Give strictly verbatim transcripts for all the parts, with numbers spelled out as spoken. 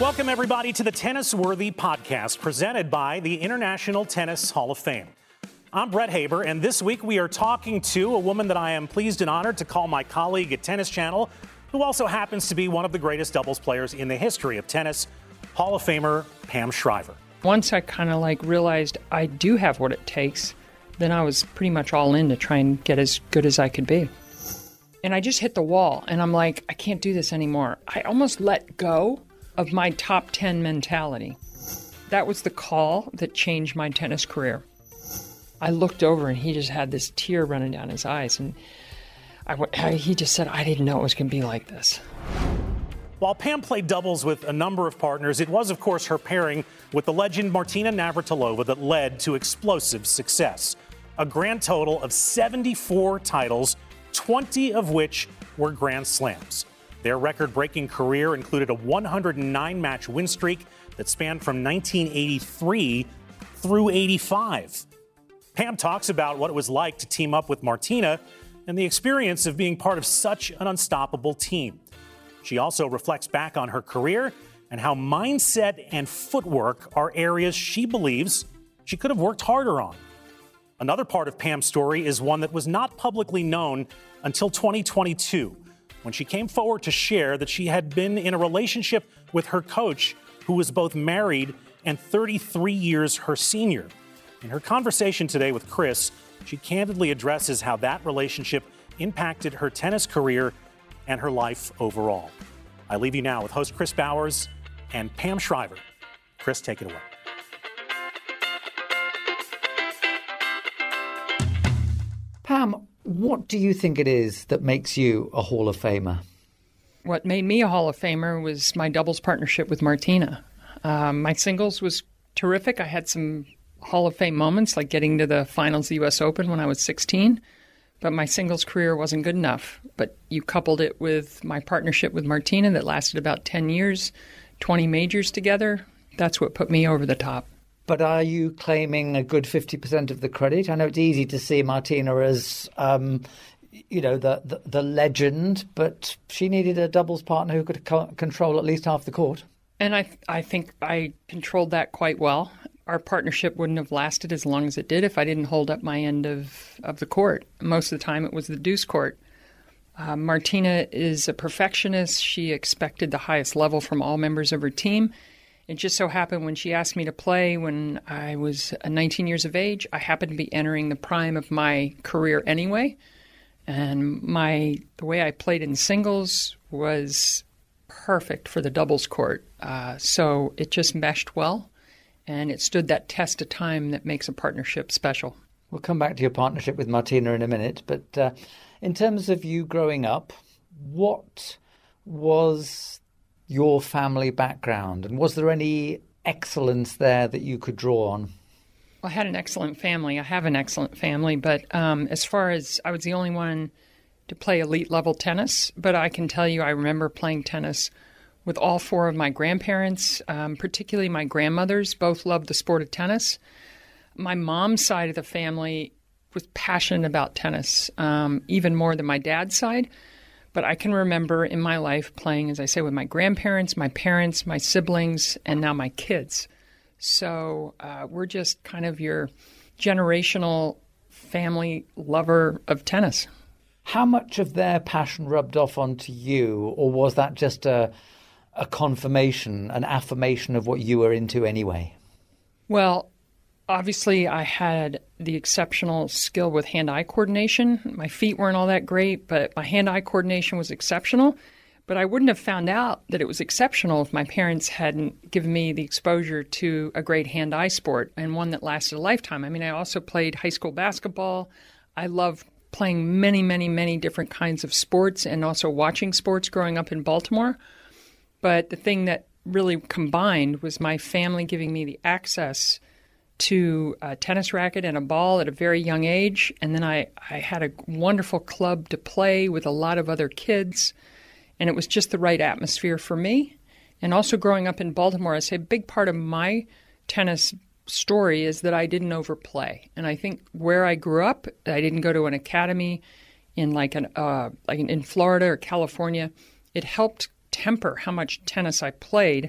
Welcome, everybody, to the Tennis Worthy podcast presented by the International Tennis Hall of Fame. I'm Brett Haber, and this week we are talking to a woman that I am pleased and honored to call my colleague at Tennis Channel, who also happens to be one of the greatest doubles players in the history of tennis, Hall of Famer Pam Shriver. Once I kind of like realized I do have what it takes, then I was pretty much all in to try and get as good as I could be. And I just hit the wall, and I'm like, I can't do this anymore. I almost let go of my top ten mentality. That was the call that changed my tennis career. I looked over, and he just had this tear running down his eyes, and I, I, he just said, I didn't know it was going to be like this. While Pam played doubles with a number of partners, it was, of course, her pairing with the legend Martina Navratilova that led to explosive success. A grand total of seventy-four titles, twenty of which were Grand Slams. Their record-breaking career included a one hundred nine match win streak that spanned from nineteen eighty-three through eighty-five. Pam talks about what it was like to team up with Martina and the experience of being part of such an unstoppable team. She also reflects back on her career and how mindset and footwork are areas she believes she could have worked harder on. Another part of Pam's story is one that was not publicly known until twenty twenty-two, when she came forward to share that she had been in a relationship with her coach, who was both married and thirty-three years her senior. In her conversation today with Chris, she candidly addresses how that relationship impacted her tennis career and her life overall. I leave you now with host Chris Bowers and Pam Shriver. Chris, take it away. Pam, what do you think it is that makes you a Hall of Famer? What made me a Hall of Famer was my doubles partnership with Martina. Um, my singles was terrific. I had some Hall of Fame moments, like getting to the finals of the U S Open when I was sixteen. But my singles career wasn't good enough. But you coupled it with my partnership with Martina that lasted about ten years, twenty majors together. That's what put me over the top. But are you claiming a good fifty percent of the credit? I know it's easy to see Martina as, um, you know, the, the, the legend, but she needed a doubles partner who could co- control at least half the court. And I, I think I controlled that quite well. Our partnership wouldn't have lasted as long as it did if I didn't hold up my end of, of the court. Most of the time it was the deuce court. Uh, Martina is a perfectionist. She expected the highest level from all members of her team. It just so happened when she asked me to play when I was nineteen years of age, I happened to be entering the prime of my career anyway. And my the way I played in singles was perfect for the doubles court. Uh, so it just meshed well. And it stood that test of time that makes a partnership special. We'll come back to your partnership with Martina in a minute. But uh, in terms of you growing up, what was your family background? And was there any excellence there that you could draw on? Well, I had an excellent family. I have an excellent family. But um, as far as I was the only one to play elite level tennis. But I can tell you I remember playing tennis with all four of my grandparents, um, particularly my grandmothers. Both loved the sport of tennis. My mom's side of the family was passionate about tennis, um, even more than my dad's side. But I can remember in my life playing, as I say, with my grandparents, my parents, my siblings, and now my kids. So uh, we're just kind of your generational family lover of tennis. How much of their passion rubbed off onto you, or was that just a a confirmation, an affirmation of what you were into anyway? Well, obviously I had the exceptional skill with hand-eye coordination. My feet weren't all that great, but my hand-eye coordination was exceptional. But I wouldn't have found out that it was exceptional if my parents hadn't given me the exposure to a great hand-eye sport and one that lasted a lifetime. I mean, I also played high school basketball. I loved playing many, many, many different kinds of sports and also watching sports growing up in Baltimore. But the thing that really combined was my family giving me the access to a tennis racket and a ball at a very young age. And then I, I had a wonderful club to play with a lot of other kids. And it was just the right atmosphere for me. And also growing up in Baltimore, I say a big part of my tennis story is that I didn't overplay. And I think where I grew up, I didn't go to an academy in like an uh, like in Florida or California. It helped temper how much tennis I played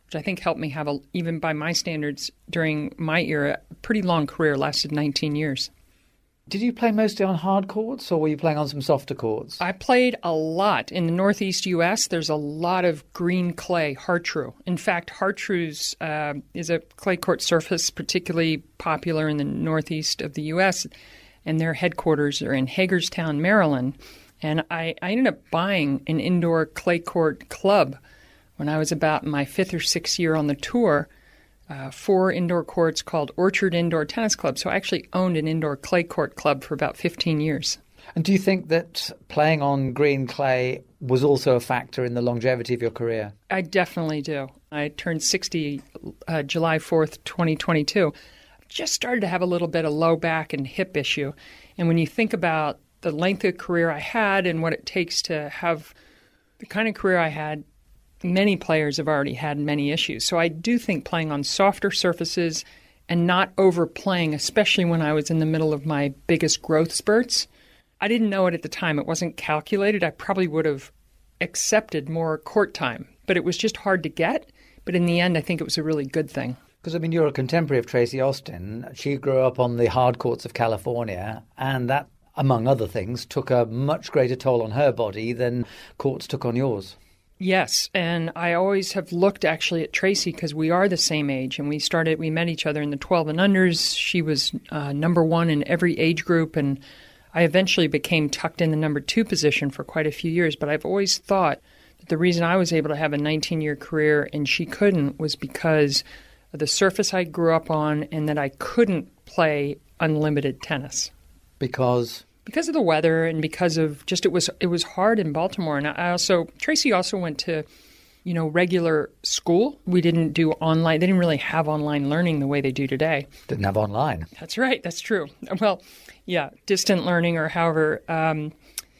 which I think helped me have, a, even by my standards, during my era, a pretty long career, lasted nineteen years. Did you play mostly on hard courts, or were you playing on some softer courts? I played a lot. In the Northeast U S, there's a lot of green clay, Hartrue. In fact, Hartrue's uh, is a clay court surface particularly popular in the Northeast of the U S, and their headquarters are in Hagerstown, Maryland. And I, I ended up buying an indoor clay court club when I was about my fifth or sixth year on the tour. Uh, four indoor courts called Orchard Indoor Tennis Club. So I actually owned an indoor clay court club for about fifteen years. And do you think that playing on green clay was also a factor in the longevity of your career? I definitely do. I turned sixty uh, July fourth, twenty twenty-two. Just started to have a little bit of low back and hip issue. And when you think about the length of career I had and what it takes to have the kind of career I had, many players have already had many issues. So I do think playing on softer surfaces and not overplaying, especially when I was in the middle of my biggest growth spurts. I didn't know it at the time. It wasn't calculated. I probably would have accepted more court time, but it was just hard to get. But in the end, I think it was a really good thing. Because, I mean, you're a contemporary of Tracy Austin. She grew up on the hard courts of California, and that, among other things, took a much greater toll on her body than courts took on yours. Yes, and I always have looked actually at Tracy because we are the same age, and we started, we met each other in the twelve and unders. She was uh, number one in every age group, and I eventually became tucked in the number two position for quite a few years. But I've always thought that the reason I was able to have a nineteen-year career and she couldn't was because of the surface I grew up on and that I couldn't play unlimited tennis. Because? Because of the weather and because of just it was it was hard in Baltimore. And I also Tracy also went to, you know, regular school. We didn't do online. They didn't really have online learning the way they do today. Didn't have online. That's right. That's true. Well, yeah, distant learning or however. Um,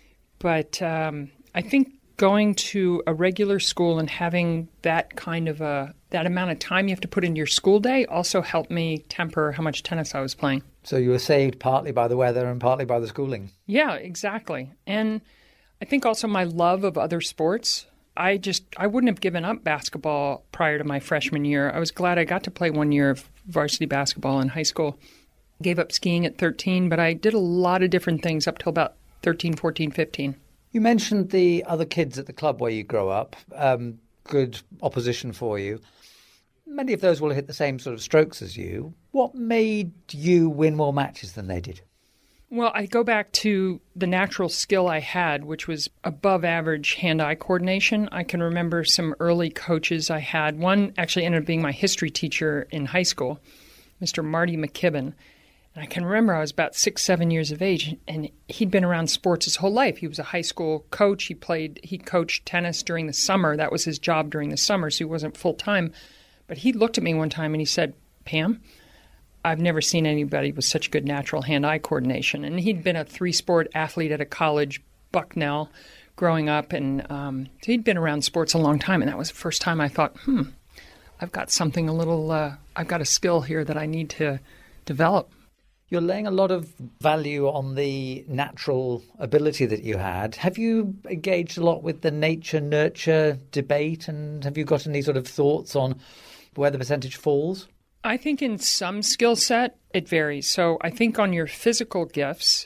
but um, I think going to a regular school and having that kind of a that amount of time you have to put into your school day also helped me temper how much tennis I was playing. So you were saved partly by the weather and partly by the schooling. Yeah, exactly. And I think also my love of other sports. I just, I wouldn't have given up basketball prior to my freshman year. I was glad I got to play one year of varsity basketball in high school. Gave up skiing at thirteen, but I did a lot of different things up till about thirteen, fourteen, fifteen. You mentioned the other kids at the club where you grow up. Um, good opposition for you. Many of those will hit the same sort of strokes as you. What made you win more matches than they did? Well, I go back to the natural skill I had, which was above average hand-eye coordination. I can remember some early coaches I had. One actually ended up being my history teacher in high school, Mister Marty McKibben. And I can remember I was about six, seven years of age, and he'd been around sports his whole life. He was a high school coach. He played, he coached tennis during the summer. That was his job during the summer, so he wasn't full-time. But he looked at me one time and he said, "Pam, I've never seen anybody with such good natural hand-eye coordination." And he'd been a three-sport athlete at a college, Bucknell, growing up. And um, so he'd been around sports a long time. And that was the first time I thought, hmm, I've got something a little, uh, I've got a skill here that I need to develop. You're laying a lot of value on the natural ability that you had. Have you engaged a lot with the nature-nurture debate? And have you got any sort of thoughts on where the percentage falls? I think in some skill set, it varies. So I think on your physical gifts,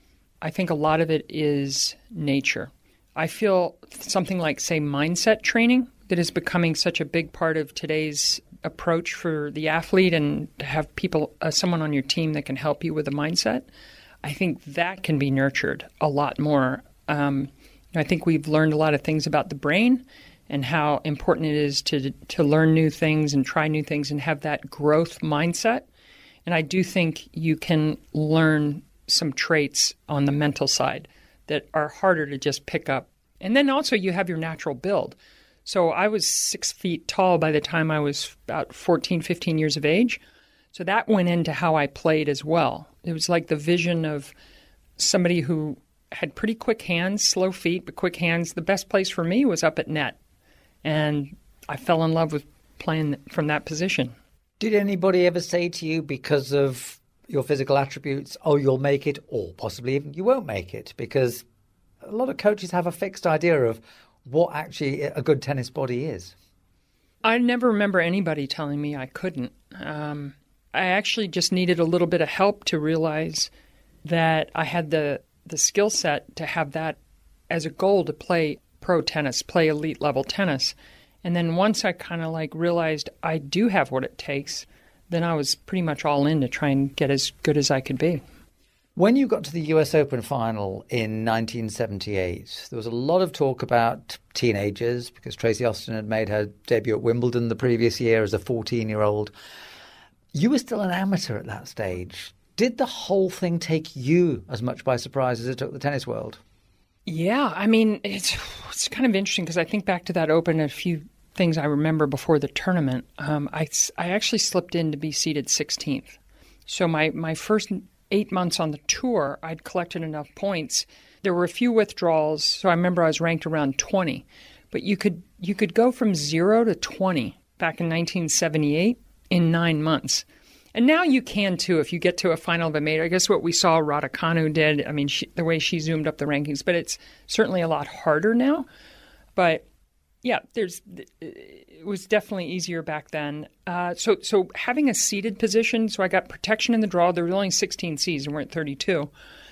I think a lot of it is nature. I feel something like, say, mindset training that is becoming such a big part of today's approach for the athlete, and to have people, uh, someone on your team that can help you with the mindset. I think that can be nurtured a lot more. Um, I think we've learned a lot of things about the brain and how important it is to to learn new things and try new things and have that growth mindset. And I do think you can learn some traits on the mental side that are harder to just pick up. And then also you have your natural build. So I was six feet tall by the time I was about fourteen, fifteen years of age. So that went into how I played as well. It was like the vision of somebody who had pretty quick hands, slow feet, but quick hands. The best place for me was up at net. And I fell in love with playing from that position. Did anybody ever say to you, because of your physical attributes, oh, you'll make it, or possibly even you won't make it? Because a lot of coaches have a fixed idea of what actually a good tennis body is. I never remember anybody telling me I couldn't. Um, I actually just needed a little bit of help to realize that I had the, the skill set to have that as a goal to play pro tennis, play elite level tennis. And then once I kind of like realized I do have what it takes, then I was pretty much all in to try and get as good as I could be. When you got to the U S Open final in nineteen seventy-eight, there was a lot of talk about teenagers because Tracy Austin had made her debut at Wimbledon the previous year as a fourteen-year-old. You were still an amateur at that stage. Did the whole thing take you as much by surprise as it took the tennis world? Yeah, I mean, it's it's kind of interesting because I think back to that Open, a few things I remember before the tournament. Um, I, I actually slipped in to be seated sixteenth. So my, my first eight months on the tour, I'd collected enough points. There were a few withdrawals, so I remember I was ranked around twenty. But you could you could go from zero to twenty back in nineteen seventy-eight in nine months. And now you can, too, if you get to a final of a major. I guess what we saw Raducanu did, I mean, she, the way she zoomed up the rankings, but it's certainly a lot harder now. But, yeah, there's it was definitely easier back then. Uh, so so having a seeded position, so I got protection in the draw. There were only sixteen seeds, and we're at thirty-two.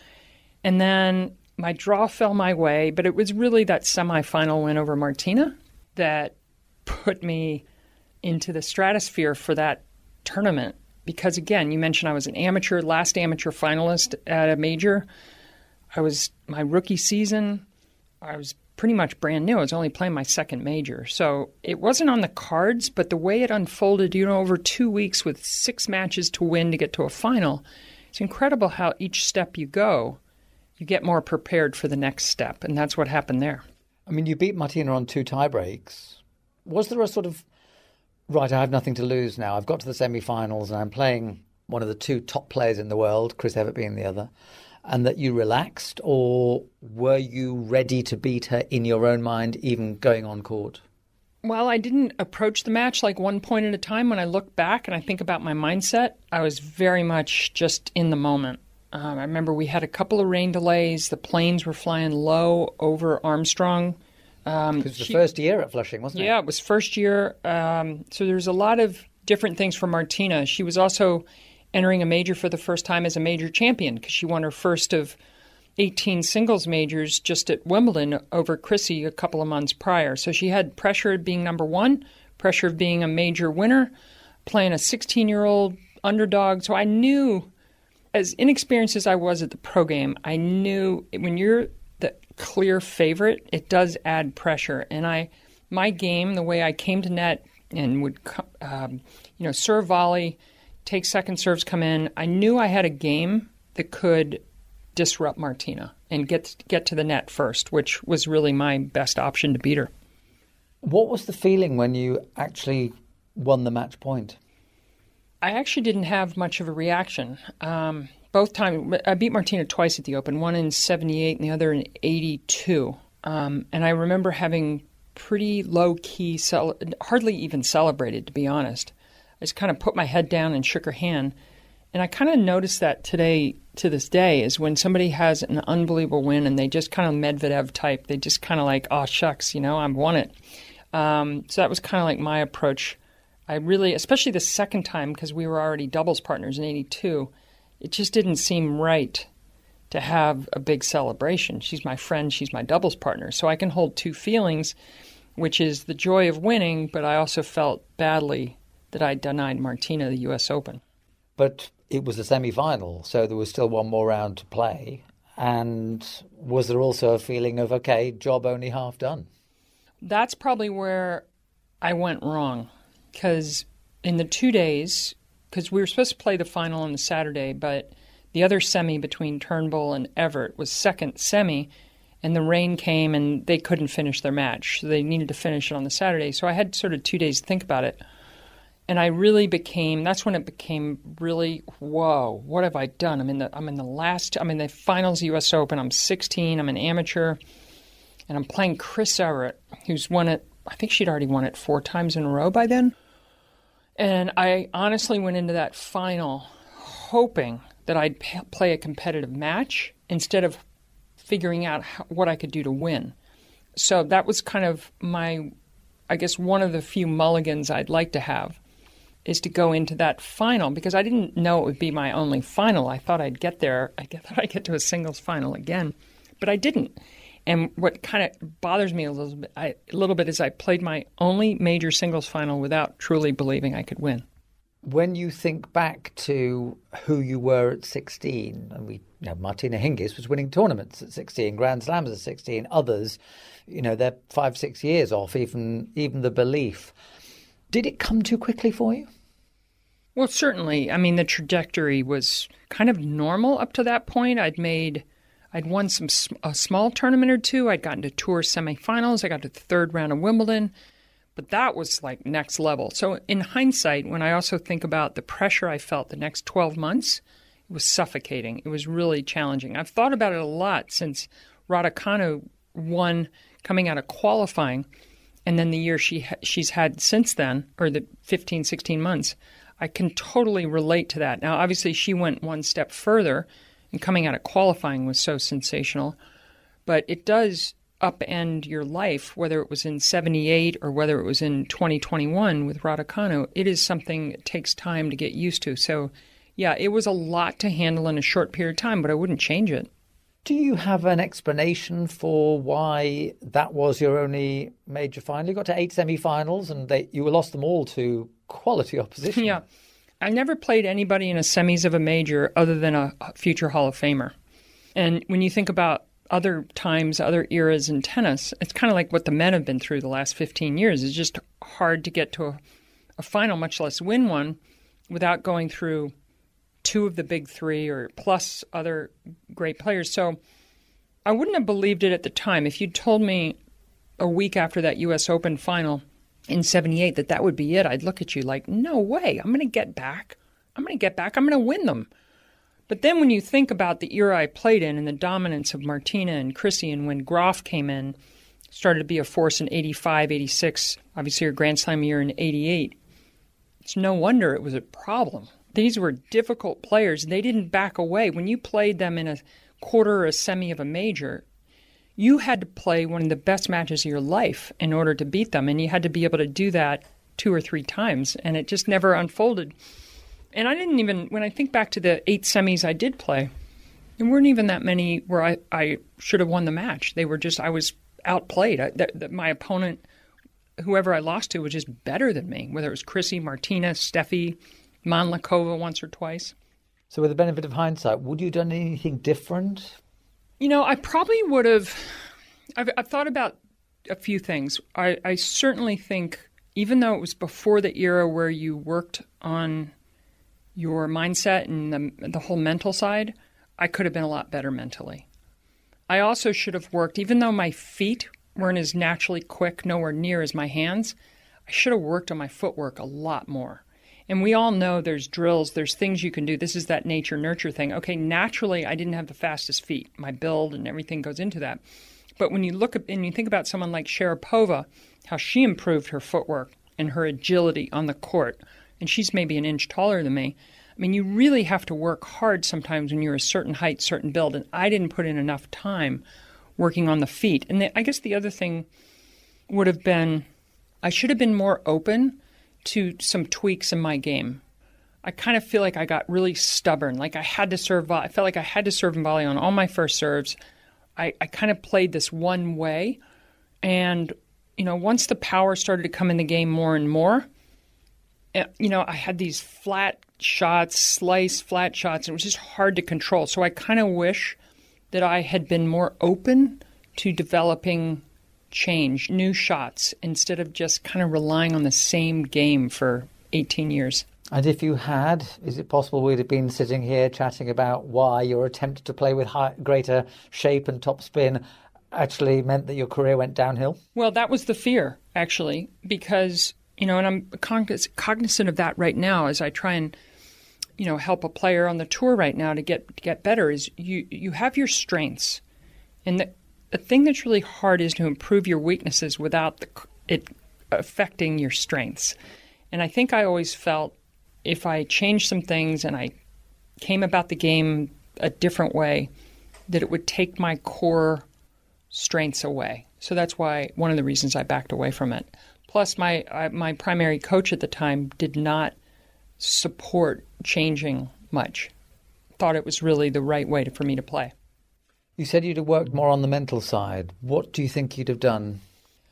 And then my draw fell my way, but it was really that semifinal win over Martina that put me into the stratosphere for that tournament. Because, again, you mentioned I was an amateur, last amateur finalist at a major. I was my rookie season. I was pretty much brand new. I was only playing my second major. So it wasn't on the cards, but the way it unfolded, you know, over two weeks with six matches to win to get to a final, it's incredible how each step you go, you get more prepared for the next step. And that's what happened there. I mean, you beat Martina on two tie breaks. Was there a sort of, right, I have nothing to lose now. I've got to the semi-finals and I'm playing one of the two top players in the world, Chris Evert being the other, and that you relaxed? Or were you ready to beat her in your own mind, even going on court? Well, I didn't approach the match like one point at a time. When I look back and I think about my mindset, I was very much just in the moment. Um, I remember we had a couple of rain delays. The planes were flying low over Armstrong. Um, it was the she, first year at Flushing, wasn't it? Yeah, it was first year. Um, so there was a lot of different things for Martina. She was also entering a major for the first time as a major champion because she won her first of eighteen singles majors just at Wimbledon over Chrissy a couple of months prior. So she had pressure of being number one, pressure of being a major winner, playing a sixteen-year-old underdog. So I knew, as inexperienced as I was at the pro game, I knew when you're the clear favorite, it does add pressure. And I, my game, the way I came to net and would, um, you know, serve volley, take second serves, come in, I knew I had a game that could disrupt Martina and get get to the net first, which was really my best option to beat her. What was the feeling when you actually won the match point? I actually didn't have much of a reaction. Um, both times, I beat Martina twice at the Open, one in seventy-eight and the other in eighty-two. Um, and I remember having pretty low-key, cel- hardly even celebrated, to be honest. I just kind of put my head down and shook her hand. And I kind of noticed that today, to this day, is when somebody has an unbelievable win and they just kind of Medvedev type, they just kind of like, oh, shucks, you know, I've won it. Um, so that was kind of like my approach. I really, especially the second time, because we were already doubles partners in eighty-two, it just didn't seem right to have a big celebration. She's my friend, she's my doubles partner. So I can hold two feelings, which is the joy of winning, but I also felt badly that I denied Martina the U S Open. But it was a semi-final, so there was still one more round to play. And was there also a feeling of, okay, job only half done? That's probably where I went wrong. Because in the two days, because we were supposed to play the final on the Saturday, but the other semi between Turnbull and Evert was second semi, and the rain came and they couldn't finish their match. So they needed to finish it on the Saturday. So I had sort of two days to think about it. And I really became, that's when it became really, whoa, what have I done? I'm in the I'm in the last, I'm in the finals U S Open. I'm sixteen, I'm an amateur, and I'm playing Chris Evert, who's won it, I think she'd already won it four times in a row by then. And I honestly went into that final hoping that I'd p- play a competitive match instead of figuring out how, what I could do to win. So that was kind of my, I guess one of the few mulligans I'd like to have is to go into that final, because I didn't know it would be my only final. I thought I'd get there. I thought I'd get to a singles final again, but I didn't. And what kind of bothers me a little bit, I, a little bit is I played my only major singles final without truly believing I could win. When you think back to who you were at sixteen, and we, you know, Martina Hingis was winning tournaments at sixteen, Grand Slams at sixteen, others, you know, they're five, six years off even even the belief. Did it come too quickly for you? Well, certainly. I mean, the trajectory was kind of normal up to that point. I'd made, I'd won some a small tournament or two. I'd gotten to tour semifinals. I got to the third round of Wimbledon. But that was like next level. So in hindsight, when I also think about the pressure I felt the next twelve months, it was suffocating. It was really challenging. I've thought about it a lot since Raducanu won coming out of qualifying, and then the year she she's had since then, or the fifteen, sixteen months. I can totally relate to that. Now, obviously, she went one step further, and coming out of qualifying was so sensational. But it does upend your life, whether it was in seventy-eight or whether it was in twenty twenty-one with Raducanu. It is something that takes time to get used to. So, yeah, it was a lot to handle in a short period of time, but I wouldn't change it. Do you have an explanation for why that was your only major final? You got to eight semi-finals and they, you lost them all to quality opposition. Yeah. I never played anybody in a semis of a major other than a future Hall of Famer. And when you think about other times, other eras in tennis, it's kind of like what the men have been through the last fifteen years. It's just hard to get to a, a final, much less win one, without going through two of the big three or plus other great players. So I wouldn't have believed it at the time. If you'd told me a week after that U S Open final in seventy-eight that that would be it, I'd look at you like, no way, I'm going to get back. I'm going to get back. I'm going to win them. But then when you think about the era I played in and the dominance of Martina and Chrissy, and when Graf came in, started to be a force in eighty-five, eighty-six, obviously your Grand Slam year in eighty-eight, it's no wonder it was a problem. These were difficult players. They didn't back away. When you played them in a quarter or a semi of a major, you had to play one of the best matches of your life in order to beat them, and you had to be able to do that two or three times, and it just never unfolded. And I didn't even, when I think back to the eight semis I did play, there weren't even that many where I, I should have won the match. They were just, I was outplayed. I, the, the, my opponent, whoever I lost to, was just better than me, whether it was Chrissy, Martina, Steffi, Manlakova once or twice. So with the benefit of hindsight, would you have done anything different? You know, I probably would have, I've, I've thought about a few things. I, I certainly think, even though it was before the era where you worked on your mindset and the, the whole mental side, I could have been a lot better mentally. I also should have worked, even though my feet weren't as naturally quick, nowhere near as my hands, I should have worked on my footwork a lot more. And we all know there's drills, there's things you can do. This is that nature-nurture thing. Okay, naturally, I didn't have the fastest feet. My build and everything goes into that. But when you look at, and you think about someone like Sharapova, how she improved her footwork and her agility on the court, and she's maybe an inch taller than me. I mean, you really have to work hard sometimes when you're a certain height, certain build, and I didn't put in enough time working on the feet. And the, I guess the other thing would have been, I should have been more open to some tweaks in my game. I kind of feel like I got really stubborn, like I had to serve, I felt like I had to serve and volley on all my first serves. I, I kind of played this one way, and, you know, once the power started to come in the game more and more, you know, I had these flat shots, slice, flat shots, and it was just hard to control. So I kind of wish that I had been more open to developing change, new shots, instead of just kind of relying on the same game for eighteen years. And if you had, is it possible we'd have been sitting here chatting about why your attempt to play with high, greater shape and topspin actually meant that your career went downhill? Well, that was the fear, actually, because, you know, and I'm cognizant of that right now as I try and, you know, help a player on the tour right now to get to get better, is you, you have your strengths. And the, the thing that's really hard is to improve your weaknesses without the, it affecting your strengths. And I think I always felt if I changed some things and I came about the game a different way, that it would take my core strengths away. So that's why one of the reasons I backed away from it. Plus, my uh, my primary coach at the time did not support changing much. Thought it was really the right way to, for me to play. You said you'd have worked more on the mental side. What do you think you'd have done?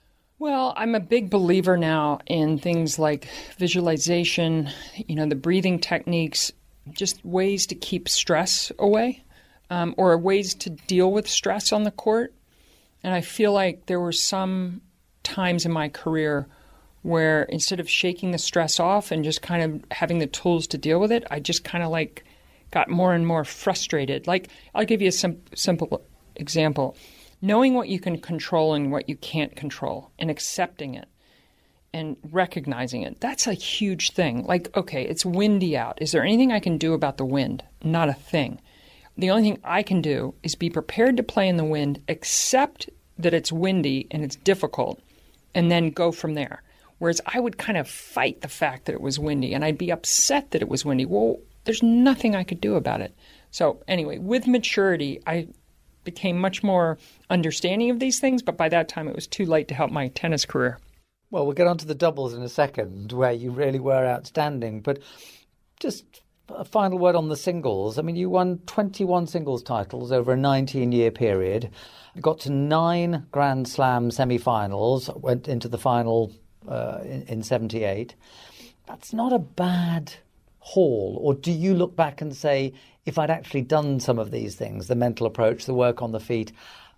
Well, I'm a big believer now in things like visualization, you know, the breathing techniques, just ways to keep stress away, um, or ways to deal with stress on the court. And I feel like there were some times in my career where instead of shaking the stress off and just kind of having the tools to deal with it, I just kind of like got more and more frustrated. Like, I'll give you a sim- simple example. Knowing what you can control and what you can't control and accepting it and recognizing it, that's a huge thing. Like, okay, it's windy out. Is there anything I can do about the wind? Not a thing. The only thing I can do is be prepared to play in the wind, accept that it's windy and it's difficult, and then go from there. Whereas I would kind of fight the fact that it was windy, and I'd be upset that it was windy. Well, there's nothing I could do about it. So anyway, with maturity, I became much more understanding of these things, but by that time it was too late to help my tennis career. Well, we'll get on to the doubles in a second, where you really were outstanding. But just a final word on the singles. I mean, you won twenty-one singles titles over a nineteen-year period. You got to nine Grand Slam semi-finals, went into the final uh, in, in seventy-eight. That's not a bad haul. Or do you look back and say, if I'd actually done some of these things, the mental approach, the work on the feet,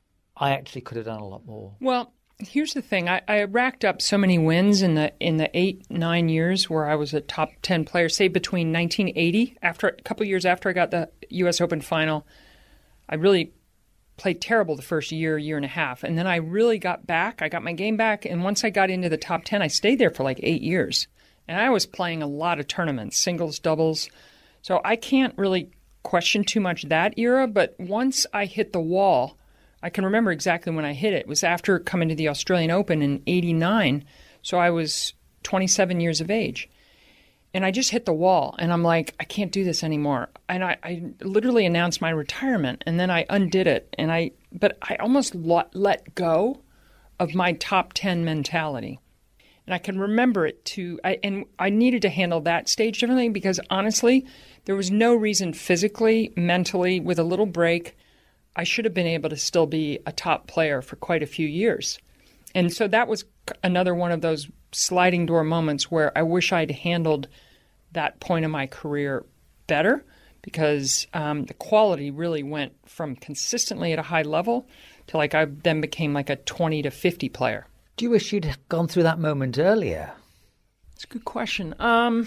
I actually could have done a lot more? Well, here's the thing. I, I racked up so many wins in the in the eight, nine years where I was a top ten player, say between nineteen eighty, after a couple of years after I got the U S Open final. I really played terrible the first year, year and a half. And then I really got back. I got my game back. And once I got into the top ten, I stayed there for like eight years. And I was playing a lot of tournaments, singles, doubles. So I can't really question too much that era. But once I hit the wall, I can remember exactly when I hit it. It was after coming to the Australian Open in eighty-nine. So I was twenty-seven years of age. And I just hit the wall. And I'm like, I can't do this anymore. And I, I literally announced my retirement. And then I undid it. And I, but I almost let, let go of my top ten mentality. And I can remember it too. I, and I needed to handle that stage differently because honestly, there was no reason physically, mentally, with a little break, I should have been able to still be a top player for quite a few years. And so that was another one of those sliding door moments where I wish I'd handled that point of my career better because um, the quality really went from consistently at a high level to like I then became like a twenty to fifty player. Do you wish you'd gone through that moment earlier? It's a good question. Um,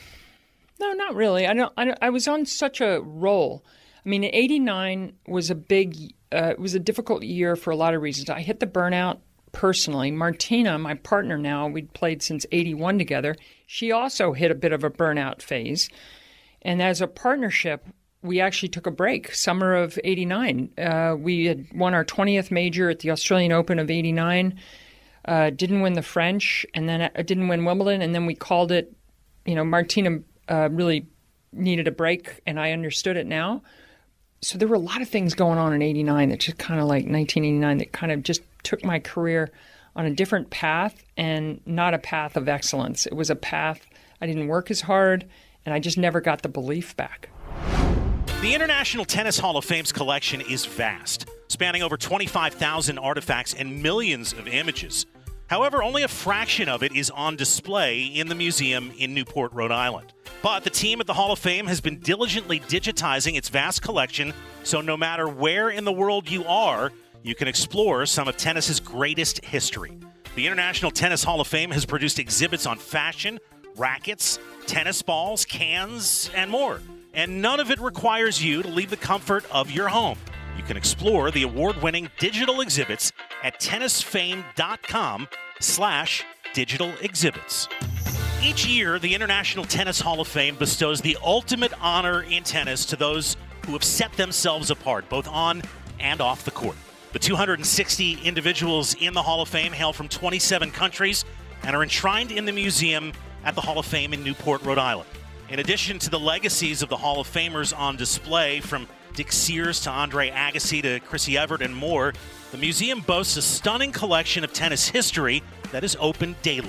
no, not really. I don't, I don't. I was on such a roll. I mean, eighty-nine was a big, uh, it was a difficult year for a lot of reasons. I hit the burnout personally. Martina, my partner now, we'd played since eighty-one together. She also hit a bit of a burnout phase. And as a partnership, we actually took a break, summer of eighty-nine. Uh, we had won our twentieth major at the Australian Open of eighty-nine, uh, didn't win the French, and then uh, didn't win Wimbledon, and then we called it, you know, Martina uh, really needed a break, and I understood it now. So there were a lot of things going on in eighty-nine that just kind of like nineteen eighty-nine that kind of just took my career on a different path and not a path of excellence. It was a path I didn't work as hard and I just never got the belief back. The International Tennis Hall of Fame's collection is vast, spanning over twenty-five thousand artifacts and millions of images. However, only a fraction of it is on display in the museum in Newport, Rhode Island. But the team at the Hall of Fame has been diligently digitizing its vast collection, so no matter where in the world you are, you can explore some of tennis's greatest history. The International Tennis Hall of Fame has produced exhibits on fashion, rackets, tennis balls, cans, and more. And none of it requires you to leave the comfort of your home. You can explore the award-winning digital exhibits at tennisfame.com slash digital exhibits. Each year, the International Tennis Hall of Fame bestows the ultimate honor in tennis to those who have set themselves apart, both on and off the court. The two hundred sixty individuals in the Hall of Fame hail from twenty-seven countries and are enshrined in the museum at the Hall of Fame in Newport, Rhode Island. In addition to the legacies of the Hall of Famers on display, from Dick Sears to Andre Agassi to Chrissy Evert and more, the museum boasts a stunning collection of tennis history that is open daily.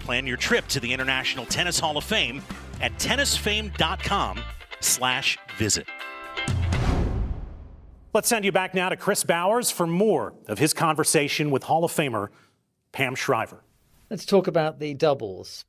Plan your trip to the International Tennis Hall of Fame at tennis fame dot com slash visit. Let's send you back now to Chris Bowers for more of his conversation with Hall of Famer Pam Shriver. Let's talk about the doubles.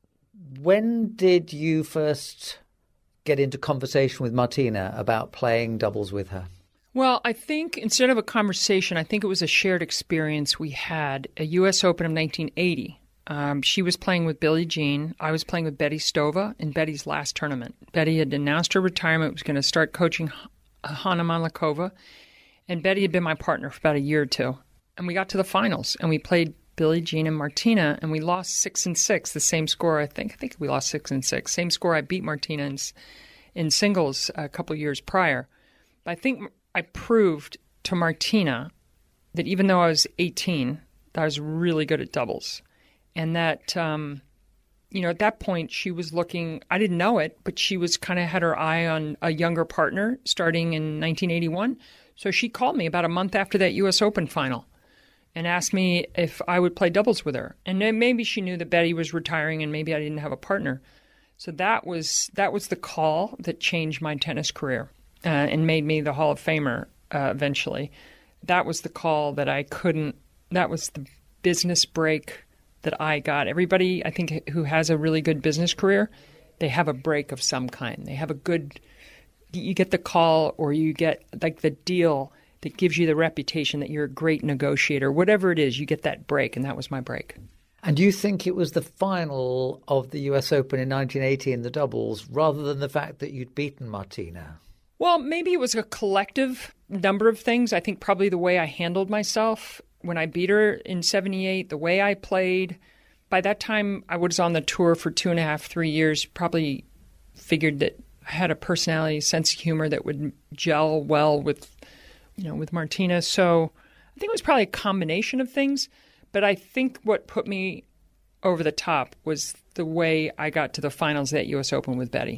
When did you first get into conversation with Martina about playing doubles with her? Well, I think instead of a conversation, I think it was a shared experience we had. A U S Open of nineteen eighty. Um, she was playing with Billie Jean. I was playing with Betty Stova in Betty's last tournament. Betty had announced her retirement, was going to start coaching Hana Malakova. And Betty had been my partner for about a year or two. And we got to the finals, and we played Billie Jean and Martina, and we lost six and six, the same score, I think. I think we lost six and six. Same score I beat Martina in, in singles a couple years prior. But I think I proved to Martina that even though I was eighteen, that I was really good at doubles. And that, um, you know, at that point, she was looking, I didn't know it, but she was kind of had her eye on a younger partner starting in nineteen eighty-one. So she called me about a month after that U S Open final and asked me if I would play doubles with her. And then maybe she knew that Betty was retiring and maybe I didn't have a partner. So that was that was the call that changed my tennis career uh, and made me the Hall of Famer uh, eventually. That was the call that I couldn't, that was the business break that I got. Everybody, I think, who has a really good business career, they have a break of some kind. They have a good, you get the call or you get like the deal that gives you the reputation that you're a great negotiator. Whatever it is, you get that break, and that was my break. And do you think it was the final of the U S Open in nineteen eighty in the doubles rather than the fact that you'd beaten Martina? Well, maybe it was a collective number of things. I think probably the way I handled myself when I beat her in seventy-eight, the way I played. By that time, I was on the tour for two and a half, three years, probably figured that I had a personality, sense of humor that would gel well with, you know, with Martina. So I think it was probably a combination of things. But I think what put me over the top was the way I got to the finals of that U S Open with Betty.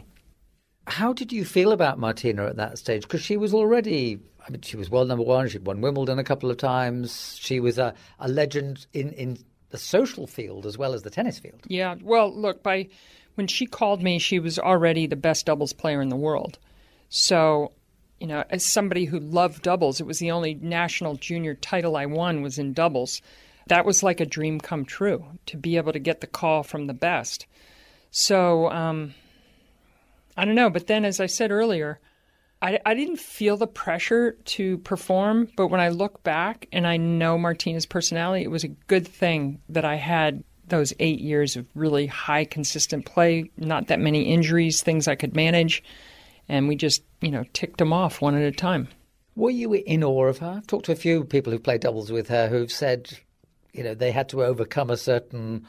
How did you feel about Martina at that stage? Because she was already, I mean, she was world number one. She'd won Wimbledon a couple of times. She was a, a legend in, in the social field as well as the tennis field. Yeah, well, look, by when she called me, she was already the best doubles player in the world. So, you know, as somebody who loved doubles, it was the only national junior title I won was in doubles. That was like a dream come true, to be able to get the call from the best. So, um, I don't know. But then, as I said earlier, I, I didn't feel the pressure to perform. But when I look back and I know Martina's personality, it was a good thing that I had those eight years of really high, consistent play, not that many injuries, things I could manage. And we just, you know, ticked them off one at a time. Were you in awe of her? I've talked to a few people who've played doubles with her who've said, you know, they had to overcome a certain,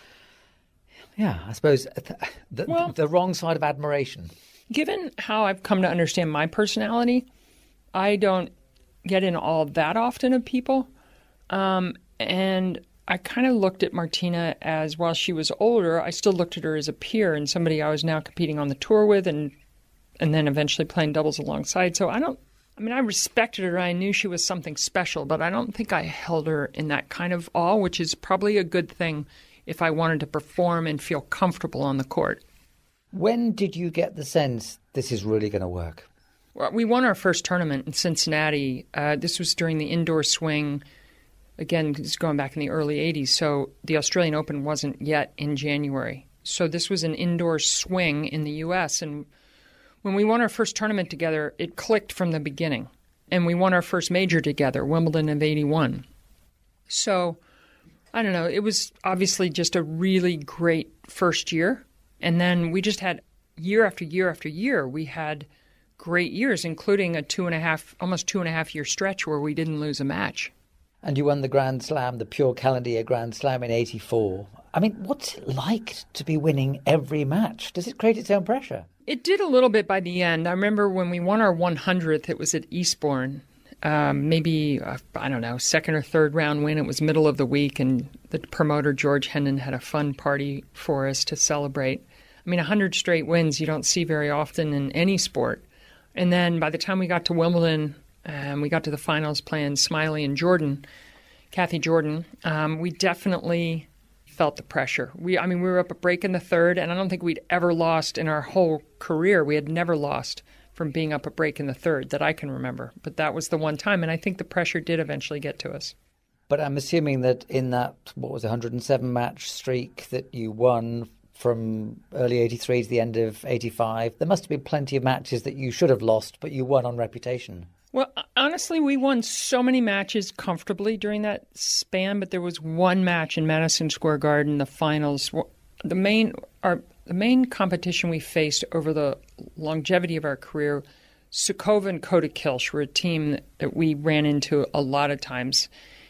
yeah, I suppose, the, well, the wrong side of admiration. Given how I've come to understand my personality, I don't get in all that often of people. Um, and I kind of looked at Martina as, while she was older, I still looked at her as a peer and somebody I was now competing on the tour with and and then eventually playing doubles alongside. So I don't, I mean, I respected her. I knew she was something special, but I don't think I held her in that kind of awe, which is probably a good thing if I wanted to perform and feel comfortable on the court. When did you get the sense this is really going to work? Well, we won our first tournament in Cincinnati. Uh, this was during the indoor swing. Again, it's going back in the early eighties, so the Australian Open wasn't yet in January. So this was an indoor swing in the U S, and when we won our first tournament together, it clicked from the beginning. And we won our first major together, Wimbledon of eighty-one. So, I don't know, it was obviously just a really great first year. And then we just had year after year after year, we had great years, including a two and a half, almost two and a half year stretch where we didn't lose a match. And you won the Grand Slam, the pure calendar year Grand Slam in eighty-four. I mean, what's it like to be winning every match? Does it create its own pressure? It did a little bit by the end. I remember when we won our one hundredth, it was at Eastbourne. Um, maybe, uh, I don't know, second or third round win. It was middle of the week, and the promoter, George Hendon, had a fun party for us to celebrate. I mean, one hundred straight wins you don't see very often in any sport. And then by the time we got to Wimbledon, and we got to the finals playing Smiley and Jordan, Kathy Jordan, um, we definitely felt the pressure. We, I mean, we were up a break in the third, and I don't think we'd ever lost in our whole career. We had never lost from being up a break in the third that I can remember. But that was the one time, and I think the pressure did eventually get to us. But I'm assuming that in that, what was it, one hundred seven match streak that you won from early eighty-three to the end of eighty-five, there must have been plenty of matches that you should have lost, but you won on reputation. Well, honestly, we won so many matches comfortably during that span, but there was one match in Madison Square Garden, the finals. The main, our, the main competition we faced over the longevity of our career, Sukova and Kota Kilsch were a team that we ran into a lot of times.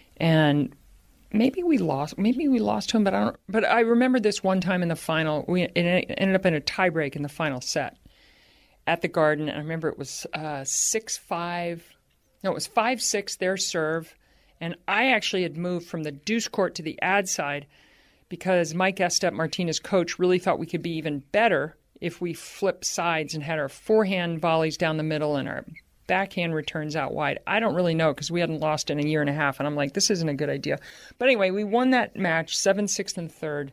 And maybe we lost. Maybe we lost to him, but I don't. But I remember this one time in the final. We it ended up in a tiebreak in the final set at the Garden. And I remember it was uh, six five. No, it was five six. Their serve, and I actually had moved from the deuce court to the ad side because Mike Estep, Martina's coach, really thought we could be even better if we flipped sides and had our forehand volleys down the middle and our backhand returns out wide. I don't really know because we hadn't lost in a year and a half, and I'm like, this isn't a good idea. But anyway, we won that match seven six in the third,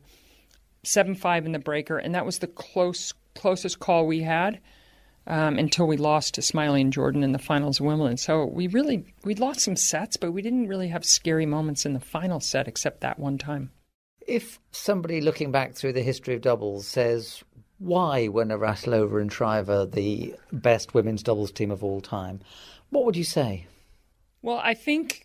seven five in the breaker, and that was the close closest call we had um, until we lost to Smiley and Jordan in the finals of Wimbledon. So we really we lost some sets, but we didn't really have scary moments in the final set except that one time. If somebody looking back through the history of doubles says, why were Navratilova and Shriver the best women's doubles team of all time, what would you say? Well, I think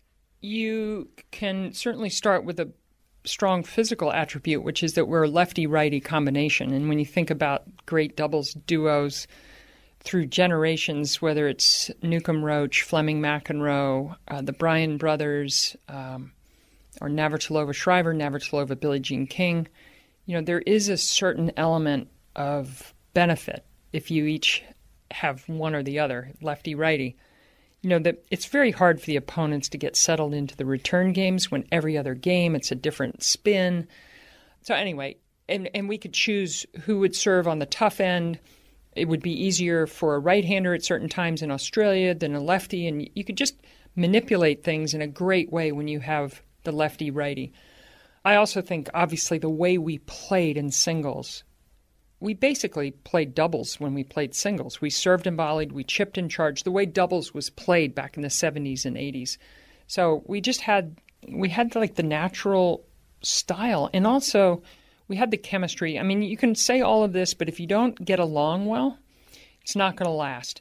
you can certainly start with a strong physical attribute, which is that we're a lefty-righty combination. And when you think about great doubles duos through generations, whether it's Newcomb Roach, Fleming McEnroe, uh, the Bryan brothers, um, or Navratilova Shriver, Navratilova Billie Jean King, you know, there is a certain element of benefit if you each have one or the other, lefty-righty. You know, that it's very hard for the opponents to get settled into the return games when every other game it's a different spin. So anyway, and, and we could choose who would serve on the tough end. It would be easier for a right-hander at certain times in Australia than a lefty, and you could just manipulate things in a great way when you have the lefty-righty. I also think, obviously, the way we played in singles, we basically played doubles when we played singles. We served and volleyed, we chipped and charged, the way doubles was played back in the seventies and eighties. So we just had, we had like the natural style, and also we had the chemistry. I mean, you can say all of this, but if you don't get along well, it's not going to last.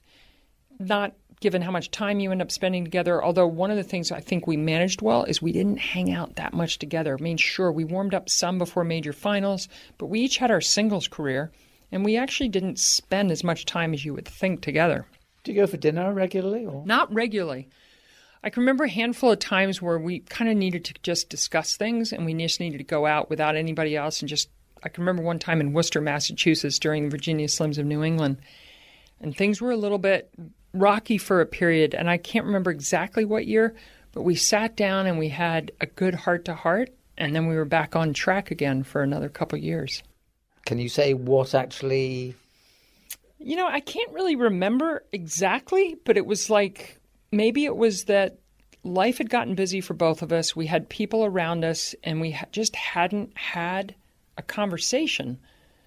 Not given how much time you end up spending together, although one of the things I think we managed well is we didn't hang out that much together. I mean, sure, we warmed up some before major finals, but we each had our singles career, and we actually didn't spend as much time as you would think together. Do you go for dinner regularly? Or? Not regularly. I can remember a handful of times where we kind of needed to just discuss things, and we just needed to go out without anybody else and just, I can remember one time in Worcester, Massachusetts during Virginia Slims of New England, and things were a little bit rocky for a period, and I can't remember exactly what year, but we sat down and we had a good heart-to-heart, and then we were back on track again for another couple years. Can you say what actually... You know, I can't really remember exactly, but it was like, maybe it was that life had gotten busy for both of us. We had people around us, and we just hadn't had a conversation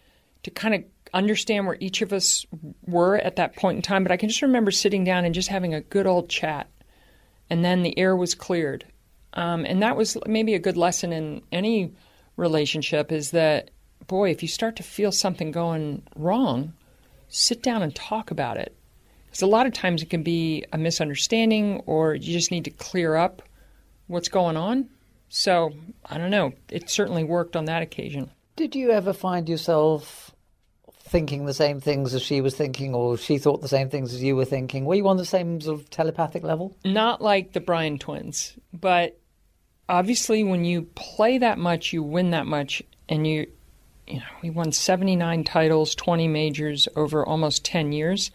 to kind of understand where each of us were at that point in time. But I can just remember sitting down and just having a good old chat. And then the air was cleared. Um, and that was maybe a good lesson in any relationship, is that, boy, if you start to feel something going wrong, sit down and talk about it. Because a lot of times it can be a misunderstanding, or you just need to clear up what's going on. So, I don't know. It certainly worked on that occasion. Did you ever find yourself thinking the same things as she was thinking, or she thought the same things as you were thinking? Were you on the same sort of telepathic level? Not like the Bryan twins, but obviously when you play that much, you win that much, and you, you know, we won seventy-nine titles, twenty majors over almost ten years.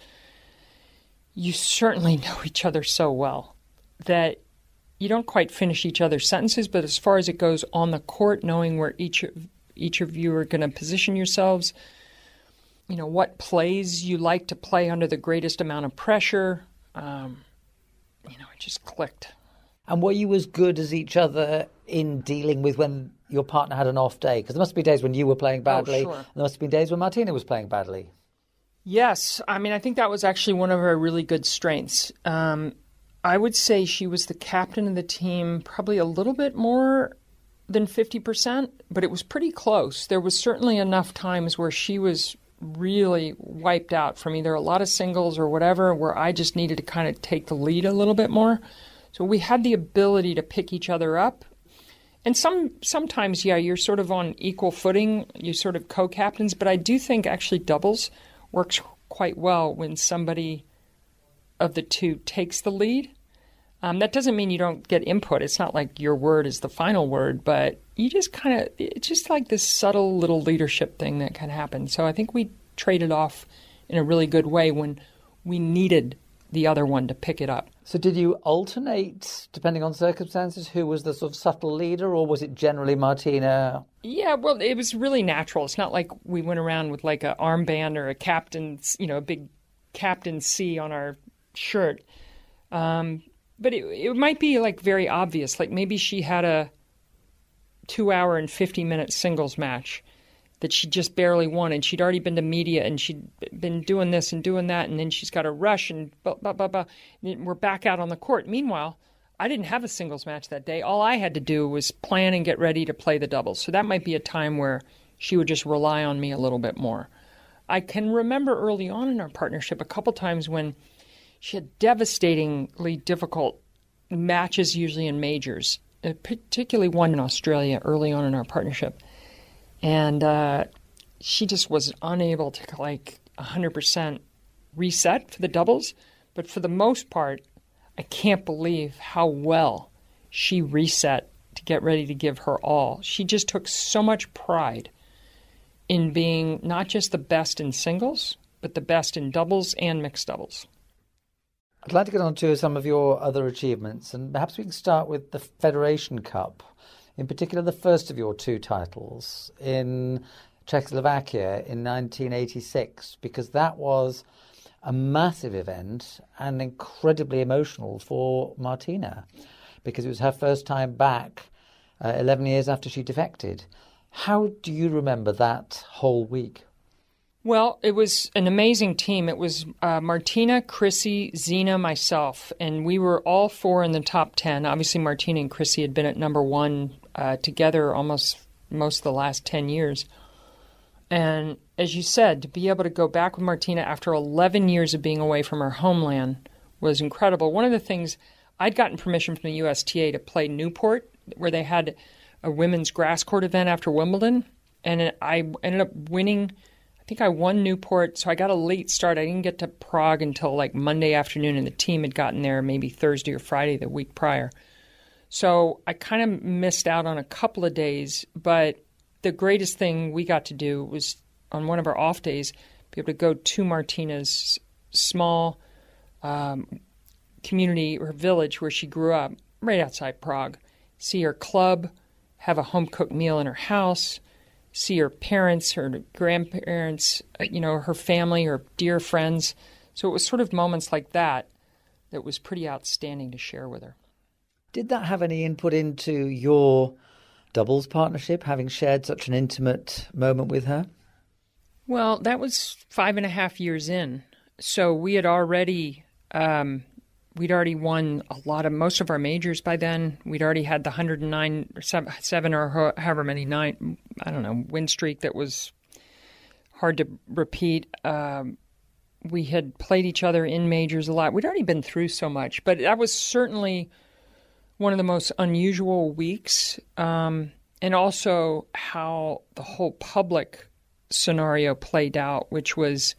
You certainly know each other so well that you don't quite finish each other's sentences, but as far as it goes on the court, knowing where each of, each of you are going to position yourselves, you know, what plays you like to play under the greatest amount of pressure. Um, you know, it just clicked. And were you as good as each other in dealing with when your partner had an off day? Because there must be days when you were playing badly. Oh, sure. There must have been days when Martina was playing badly. Yes. I mean, I think that was actually one of her really good strengths. Um, I would say she was the captain of the team probably a little bit more than fifty percent, but it was pretty close. There was certainly enough times where she was really wiped out from either a lot of singles or whatever, where I just needed to kind of take the lead a little bit more. So we had the ability to pick each other up. And some sometimes, yeah, you're sort of on equal footing, you sort of co-captains, but I do think actually doubles works quite well when somebody of the two takes the lead. Um, that doesn't mean you don't get input. It's not like your word is the final word, but you just kind of, it's just like this subtle little leadership thing that can happen. So I think we traded off in a really good way when we needed the other one to pick it up. So did you alternate, depending on circumstances, who was the sort of subtle leader, or was it generally Martina? Yeah, well, it was really natural. It's not like we went around with like an armband or a captain's, you know, a big Captain C on our shirt. Um, but it, it might be like very obvious. Like maybe she had a two hour and fifty minute singles match that she just barely won, and she'd already been to media and she'd been doing this and doing that, and then she's got a rush and blah, blah, blah, blah. And we're back out on the court. Meanwhile, I didn't have a singles match that day. All I had to do was plan and get ready to play the doubles. So that might be a time where she would just rely on me a little bit more. I can remember early on in our partnership a couple times when she had devastatingly difficult matches, usually in majors, particularly one in Australia early on in our partnership. And uh, she just was unable to like one hundred percent reset for the doubles. But for the most part, I can't believe how well she reset to get ready to give her all. She just took so much pride in being not just the best in singles, but the best in doubles and mixed doubles. I'd like to get on to some of your other achievements, and perhaps we can start with the Federation Cup. In particular, the first of your two titles in Czechoslovakia in nineteen eighty-six, because that was a massive event and incredibly emotional for Martina, because it was her first time back uh, eleven years after she defected. How do you remember that whole week? Well, it was an amazing team. It was uh, Martina, Chrissy, Zina, myself, and we were all four in the top ten. Obviously, Martina and Chrissy had been at number one uh, together almost most of the last ten years. And as you said, to be able to go back with Martina after eleven years of being away from her homeland was incredible. One of the things, I'd gotten permission from the U S T A to play Newport, where they had a women's grass court event after Wimbledon, and I ended up winning. I think I won Newport, so I got a late start. I didn't get to Prague until like Monday afternoon, and the team had gotten there maybe Thursday or Friday the week prior. So I kind of missed out on a couple of days, but the greatest thing we got to do was on one of our off days, be able to go to Martina's small um, community or village where she grew up, right outside Prague, see her club, have a home-cooked meal in her house, see her parents, her grandparents, you know, her family, her dear friends. So it was sort of moments like that that was pretty outstanding to share with her. Did that have any input into your doubles partnership, having shared such an intimate moment with her? Well, that was five and a half years in. So we had already, um, we'd already won a lot of, most of our majors by then. We'd already had the one hundred nine or seven, seven or however many, nine, I don't know, win streak that was hard to repeat. Um, we had played each other in majors a lot. We'd already been through so much, but that was certainly one of the most unusual weeks. Um, and also how the whole public scenario played out, which was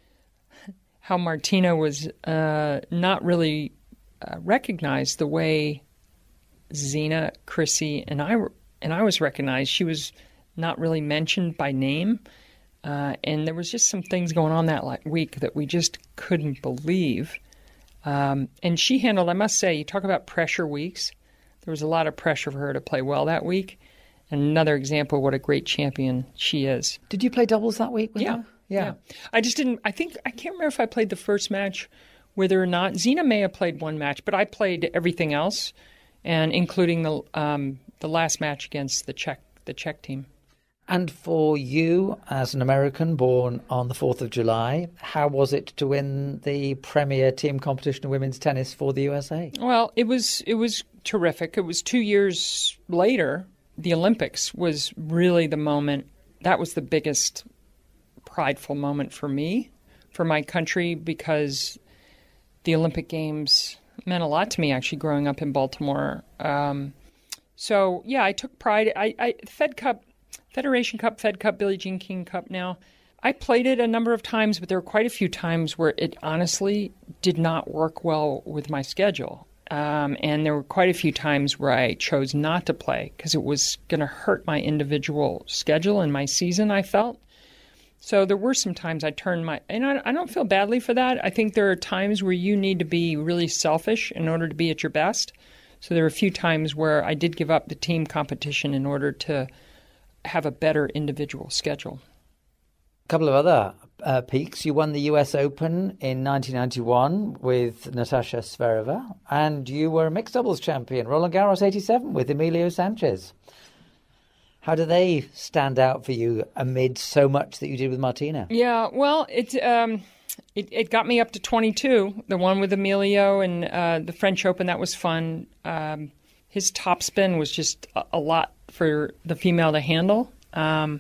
how Martina was uh, not really uh, recognized the way Zina, Chrissy, and I were, and I was recognized. She was not really mentioned by name, uh, and there was just some things going on that like, week that we just couldn't believe. Um, and she handled, I must say, you talk about pressure weeks. There was a lot of pressure for her to play well that week. And another example of what a great champion she is. Did you play doubles that week with yeah. her? Yeah. yeah. I just didn't, I think, I can't remember if I played the first match, whether or not, Zina may have played one match, but I played everything else. and including the um, the last match against the Czech the Czech team. And for you, as an American born on the fourth of July, how was it to win the premier team competition of women's tennis for the U S A? Well, it was it was terrific. It was two years later. The Olympics was really the moment. That was the biggest prideful moment for me, for my country, because the Olympic Games meant a lot to me, actually, growing up in Baltimore. Um, so, yeah, I took pride. I, I Fed Cup, Federation Cup, Fed Cup, Billie Jean King Cup now. I played it a number of times, but there were quite a few times where it honestly did not work well with my schedule. Um, and there were quite a few times where I chose not to play because it was going to hurt my individual schedule and my season, I felt. So there were some times I turned my, and I, I don't feel badly for that. I think there are times where you need to be really selfish in order to be at your best. So there were a few times where I did give up the team competition in order to have a better individual schedule. A couple of other uh, peaks. You won the U S Open in nineteen ninety-one with Natasha Zvereva, and you were a mixed doubles champion, Roland Garros eighty-seven, with Emilio Sanchez. How do they stand out for you amid so much that you did with Martina? Yeah, well, it um, it, it got me up to twenty-two. The one with Emilio and uh, the French Open, that was fun. Um, his topspin was just a, a lot for the female to handle. Um,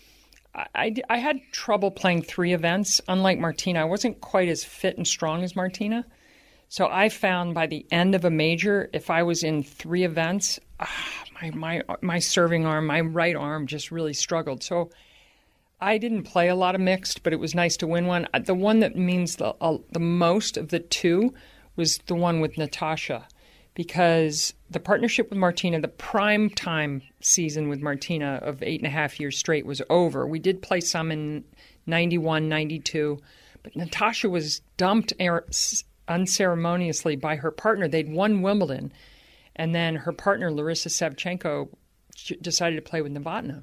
I, I had trouble playing three events. Unlike Martina, I wasn't quite as fit and strong as Martina. So I found by the end of a major, if I was in three events, ah, my, my, my serving arm, my right arm just really struggled. So I didn't play a lot of mixed, but it was nice to win one. The one that means the, uh, the most of the two was the one with Natasha, because the partnership with Martina, the prime time season with Martina of eight and a half years straight was over. We did play some in ninety-one, ninety-two, but Natasha was dumped unceremoniously by her partner. They'd won Wimbledon, and then her partner, Larissa Savchenko, decided to play with Novotná.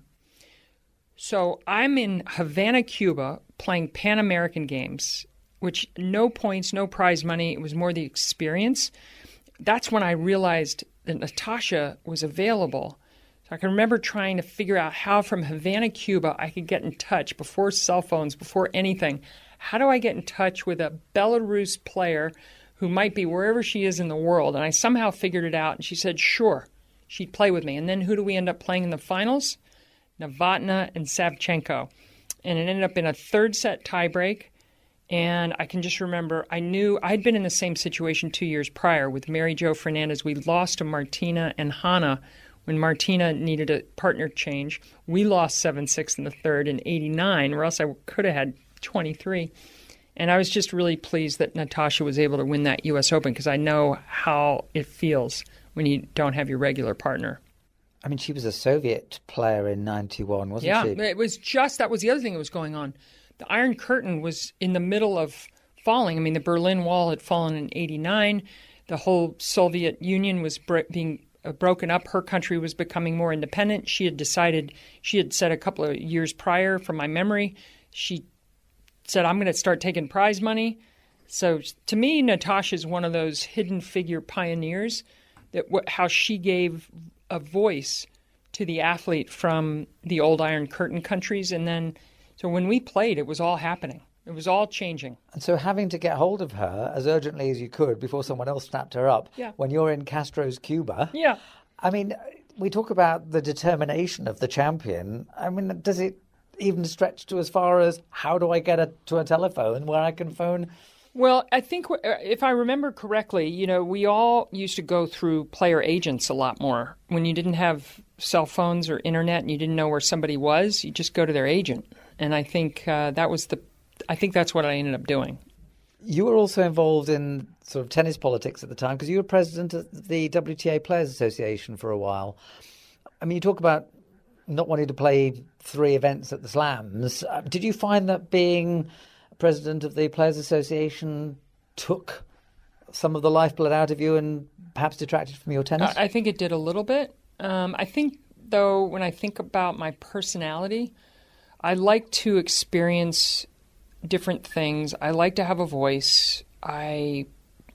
So I'm in Havana, Cuba, playing Pan American Games, which no points, no prize money. It was more the experience. That's when I realized that Natasha was available. So I can remember trying to figure out how from Havana, Cuba, I could get in touch before cell phones, before anything. How do I get in touch with a Belarus player who might be wherever she is in the world? And I somehow figured it out. And she said, sure, she'd play with me. And then who do we end up playing in the finals? Novotná and Savchenko. And it ended up in a third set tiebreak. And I can just remember, I knew I'd been in the same situation two years prior with Mary Jo Fernandez. We lost to Martina and Hana when Martina needed a partner change. We lost seven six in the third in eighty-nine, or else I could have had twenty-three. And I was just really pleased that Natasha was able to win that U S Open, because I know how it feels when you don't have your regular partner. I mean, she was a Soviet player in ninety-one, wasn't yeah, she? Yeah, it was just, that was the other thing that was going on. The Iron Curtain was in the middle of falling. I mean, the Berlin Wall had fallen in eighty-nine. The whole Soviet Union was bro- being uh, broken up. Her country was becoming more independent. She had decided, she had said a couple of years prior, from my memory, she said, I'm going to start taking prize money. So to me, Natasha's one of those hidden figure pioneers, that w- how she gave a voice to the athlete from the old Iron Curtain countries. And then So when we played, it was all happening. It was all changing. And so having to get hold of her as urgently as you could before someone else snapped her up, yeah. when you're in Castro's Cuba. Yeah. I mean, we talk about the determination of the champion. I mean, does it even stretch to as far as, how do I get a, to a telephone where I can phone? Well, I think if I remember correctly, you know, we all used to go through player agents a lot more. When you didn't have cell phones or internet and you didn't know where somebody was, you just go to their agent. And I think uh, that was the, I think that's what I ended up doing. You were also involved in sort of tennis politics at the time, because you were president of the W T A Players Association for a while. I mean, you talk about not wanting to play three events at the Slams. Uh, did you find that being president of the Players Association took some of the lifeblood out of you and perhaps detracted from your tennis? I think it did a little bit. Um, I think, though, when I think about my personality, I like to experience different things. I like to have a voice. I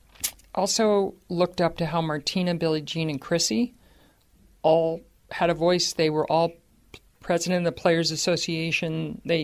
also looked up to how Martina, Billie Jean, and Chrissy all had a voice. They were all president of the Players Association. They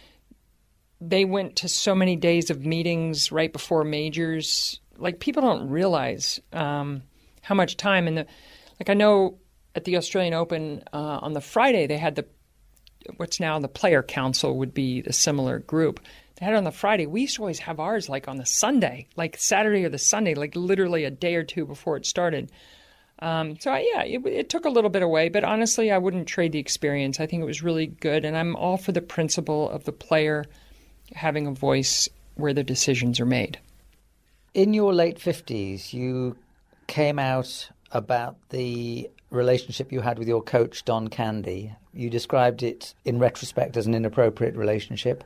they went to so many days of meetings right before majors. Like, people don't realize um, how much time. And the like, I know at the Australian Open uh, on the Friday they had the what's now the Player Council would be a similar group. They had it on the Friday. We used to always have ours like on the Sunday, like Saturday or the Sunday, like literally a day or two before it started. Um, so, I, yeah, it, it took a little bit away, but honestly, I wouldn't trade the experience. I think it was really good, and I'm all for the principle of the player having a voice where the decisions are made. In your late fifties, you came out about the relationship you had with your coach, Don Candy. You described it in retrospect as an inappropriate relationship.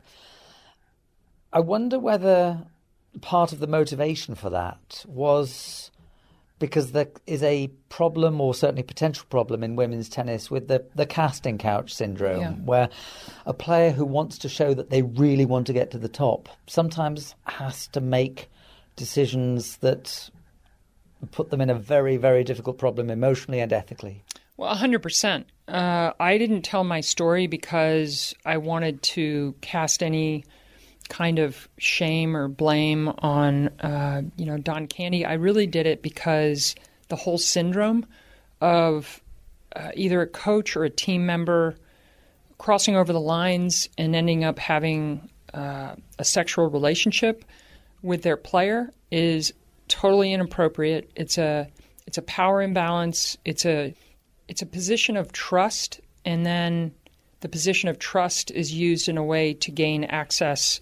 I wonder whether part of the motivation for that was because there is a problem, or certainly potential problem, in women's tennis with the, the casting couch syndrome, yeah. where a player who wants to show that they really want to get to the top sometimes has to make decisions that put them in a very, very difficult problem emotionally and ethically. Well, one hundred percent. Uh, I didn't tell my story because I wanted to cast any kind of shame or blame on, uh, you know, Don Candy. I really did it because the whole syndrome of uh, either a coach or a team member crossing over the lines and ending up having uh, a sexual relationship with their player is totally inappropriate. It's a it's a power imbalance. It's a it's a position of trust, and then the position of trust is used in a way to gain access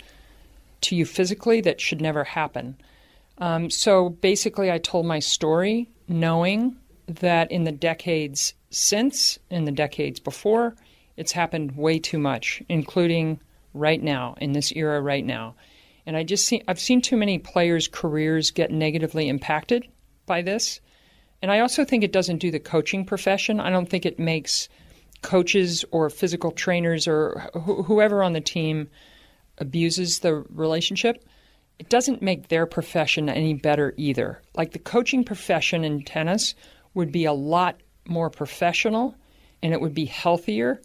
to you physically that should never happen. Um, so basically, I told my story knowing that in the decades since, in the decades before, it's happened way too much, including right now, in this era right now. And I just see, I've seen too many players' careers get negatively impacted by this. And I also think it doesn't do the coaching profession. I don't think it makes coaches or physical trainers or wh- whoever on the team abuses the relationship. It doesn't make their profession any better either. Like, the coaching profession in tennis would be a lot more professional, and it would be healthier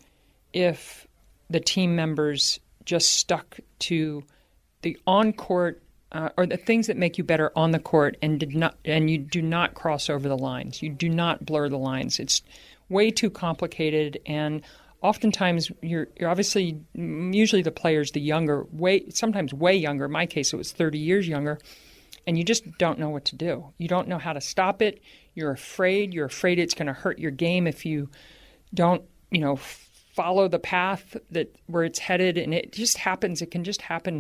if the team members just stuck to the on-court uh, or the things that make you better on the court, and did not, and you do not cross over the lines. You do not blur the lines. It's way too complicated, and oftentimes you're, you're obviously, usually the players, the younger, way sometimes way younger. In my case, it was thirty years younger, and you just don't know what to do. You don't know how to stop it. You're afraid. You're afraid it's going to hurt your game if you don't, you know, follow the path that where it's headed, and it just happens. It can just happen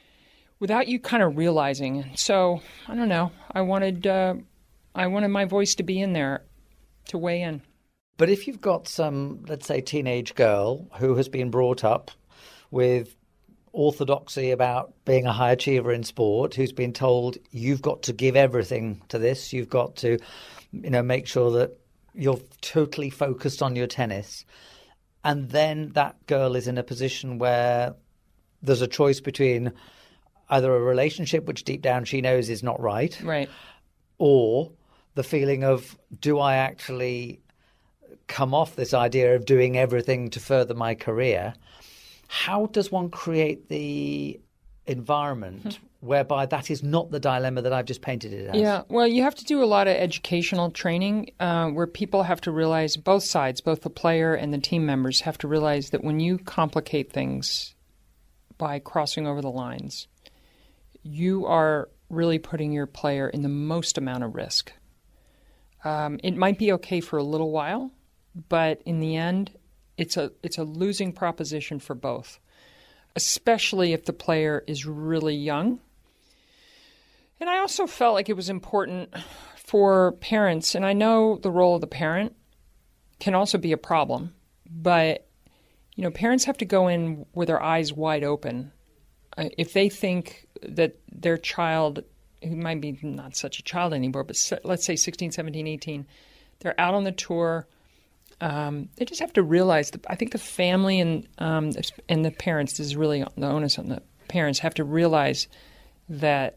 without you kind of realizing. So I don't know. I wanted uh, I wanted my voice to be in there to weigh in. But if you've got some, let's say, teenage girl who has been brought up with orthodoxy about being a high achiever in sport, who's been told you've got to give everything to this, you've got to, you know, make sure that you're totally focused on your tennis, and then that girl is in a position where there's a choice between either a relationship which deep down she knows is not right, right, or the feeling of, do I actually come off this idea of doing everything to further my career? How does one create the environment whereby that is not the dilemma that I've just painted it as? Yeah, well, you have to do a lot of educational training uh, where people have to realize, both sides, both the player and the team members have to realize that when you complicate things by crossing over the lines, you are really putting your player in the most amount of risk. Um, it might be okay for a little while, but in the end, it's a it's a losing proposition for both, especially if the player is really young. And I also felt like it was important for parents, and I know the role of the parent can also be a problem, but you know, parents have to go in with their eyes wide open. Uh, if they think that their child, who might be not such a child anymore, but se- let's say sixteen, seventeen, eighteen, they're out on the tour. Um, they just have to realize that I think the family and um, and the parents, this is really the onus on the parents, have to realize that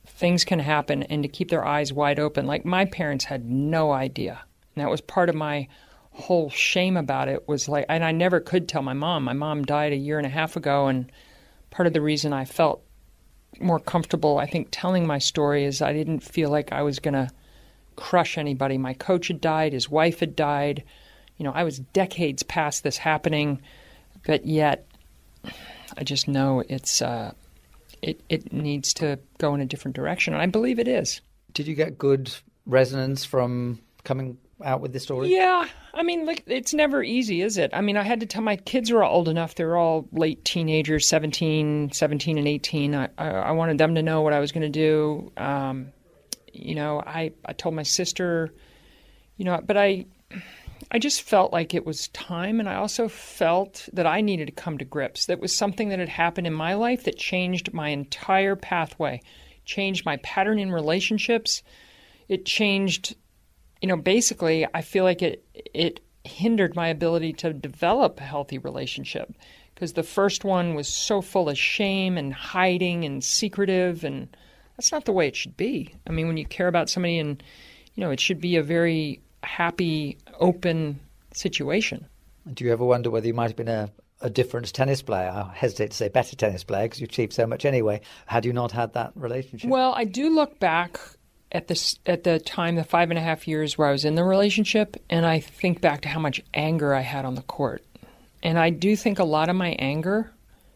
things can happen and to keep their eyes wide open. Like my parents had no idea. And that was part of my whole shame about it was like, and I never could tell my mom. My mom died a year and a half ago, and part of the reason I felt more comfortable, I think, telling my story is I didn't feel like I was going to crush anybody. My coach had died. His wife had died. You know, I was decades past this happening, but yet I just know it's uh, it, it needs to go in a different direction, and I believe it is. Did you get good resonance from coming out with this story? Yeah. I mean, like, it's never easy, is it? I mean, I had to tell my kids were all old enough. They're all late teenagers, seventeen, seventeen and eighteen. I, I, I wanted them to know what I was going to do. Um, you know, I, I told my sister, you know, but I, I just felt like it was time. And I also felt that I needed to come to grips. That was something that had happened in my life that changed my entire pathway, changed my pattern in relationships. It changed, you know, basically, I feel like it it hindered my ability to develop a healthy relationship because the first one was so full of shame and hiding and secretive, and that's not the way it should be. I mean, when you care about somebody, and you know, it should be a very happy, open situation. Do you ever wonder whether you might have been a, a different tennis player? I hesitate to say better tennis player because you achieved so much anyway. Had you not had that relationship? Well, I do look back at this at the time, the five and a half years where I was in the relationship, and I think back to how much anger I had on the court. And I do think a lot of my anger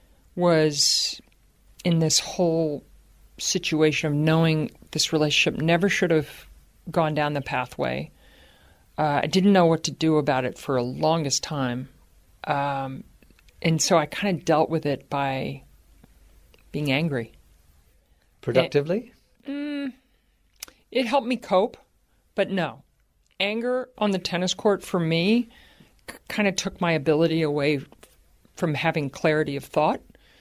was in this whole situation of knowing this relationship never should have gone down the pathway. Uh, I didn't know what to do about it for the longest time. Um, and so I kind of dealt with it by being angry. Productively? And, mm, it helped me cope, but no. Anger on the tennis court for me c- kind of took my ability away from having clarity of thought.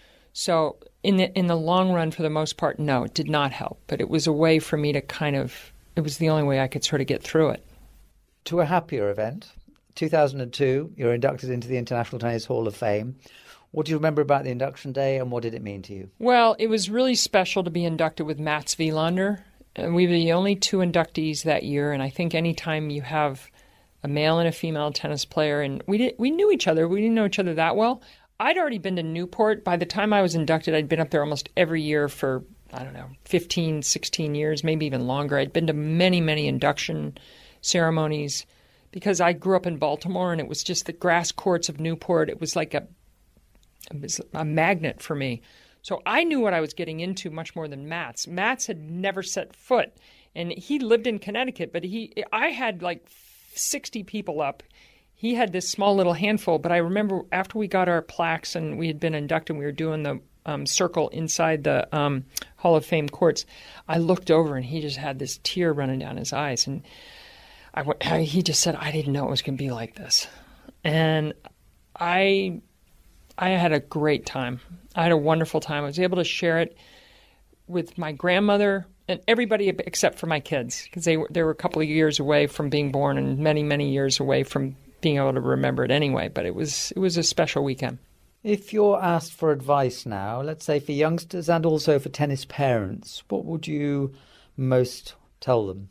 So in the in the long run, for the most part, no, it did not help. But it was a way for me to kind of, it was the only way I could sort of get through it. To a happier event, two thousand two, you're inducted into the International Tennis Hall of Fame. What do you remember about the induction day, and what did it mean to you? Well, it was really special to be inducted with Mats Wilander. And we were the only two inductees that year, and I think any time you have a male and a female tennis player, and we did, we knew each other. We didn't know each other that well. I'd already been to Newport. By the time I was inducted, I'd been up there almost every year for, I don't know, fifteen, sixteen years, maybe even longer. I'd been to many, many induction ceremonies because I grew up in Baltimore, and it was just the grass courts of Newport. It was like a, it was a magnet for me. So I knew what I was getting into much more than Mats. Mats had never set foot, and he lived in Connecticut, but he I had like sixty people up. He had this small little handful, but I remember after we got our plaques and we had been inducted, we were doing the um, circle inside the um, Hall of Fame courts, I looked over and he just had this tear running down his eyes, and I, I, he just said, I didn't know it was going to be like this. And I... I had a great time. I had a wonderful time. I was able to share it with my grandmother and everybody except for my kids, because they were, they were a couple of years away from being born and many, many years away from being able to remember it anyway. But it was it was a special weekend. If you're asked for advice now, let's say for youngsters and also for tennis parents, what would you most tell them?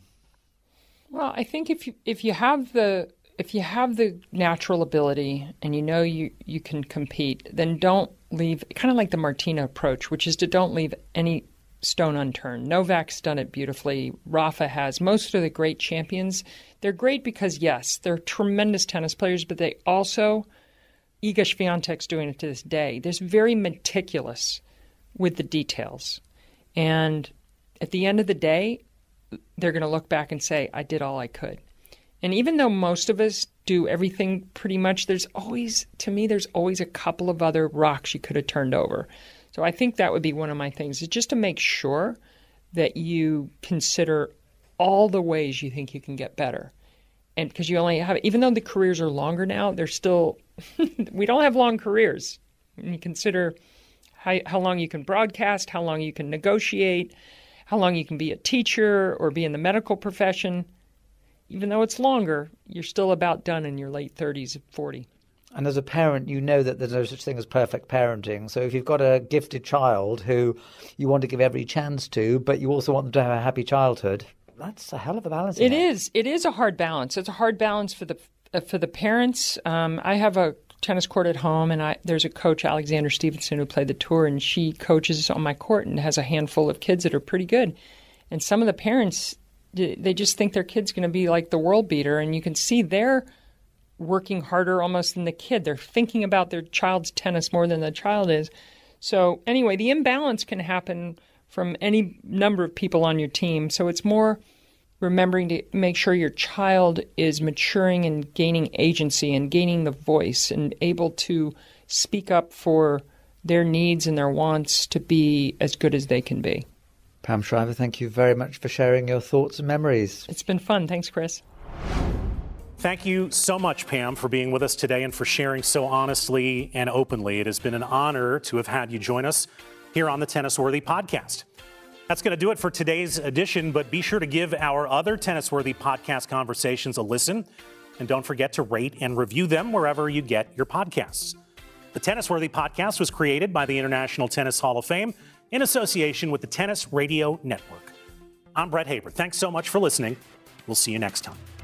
Well, I think if you, if you have the If you have the natural ability and you know you, you can compete, then don't leave, kind of like the Martina approach, which is to don't leave any stone unturned. Novak's done it beautifully. Rafa has. Most of the great champions, they're great because, yes, they're tremendous tennis players, but they also, Iga Swiatek's doing it to this day. They're very meticulous with the details. And at the end of the day, they're going to look back and say, I did all I could. And even though most of us do everything pretty much, there's always, to me, there's always a couple of other rocks you could have turned over. So I think that would be one of my things, is just to make sure that you consider all the ways you think you can get better. And because you only have, even though the careers are longer now, they're still, we don't have long careers. When you consider how, how long you can broadcast, how long you can negotiate, how long you can be a teacher or be in the medical profession. Even though it's longer, you're still about done in your late thirties, forty. And as a parent, you know that there's no such thing as perfect parenting. So if you've got a gifted child who you want to give every chance to, but you also want them to have a happy childhood, that's a hell of a balance. It is. It is a hard balance. It's a hard balance for the for the parents. Um, I have a tennis court at home, and I, there's a coach, Alexander Stevenson, who played the tour, and she coaches on my court and has a handful of kids that are pretty good. And some of the parents, they just think their kid's going to be like the world beater, and you can see they're working harder almost than the kid. They're thinking about their child's tennis more than the child is. So anyway, the imbalance can happen from any number of people on your team. So it's more remembering to make sure your child is maturing and gaining agency and gaining the voice and able to speak up for their needs and their wants to be as good as they can be. Pam Shriver, thank you very much for sharing your thoughts and memories. It's been fun. Thanks, Chris. Thank you so much, Pam, for being with us today and for sharing so honestly and openly. It has been an honor to have had you join us here on the Tennis Worthy podcast. That's going to do it for today's edition, but be sure to give our other Tennis Worthy podcast conversations a listen, and don't forget to rate and review them wherever you get your podcasts. The Tennis Worthy podcast was created by the International Tennis Hall of Fame in association with the Tennis Radio Network. I'm Brett Haber. Thanks so much for listening. We'll see you next time.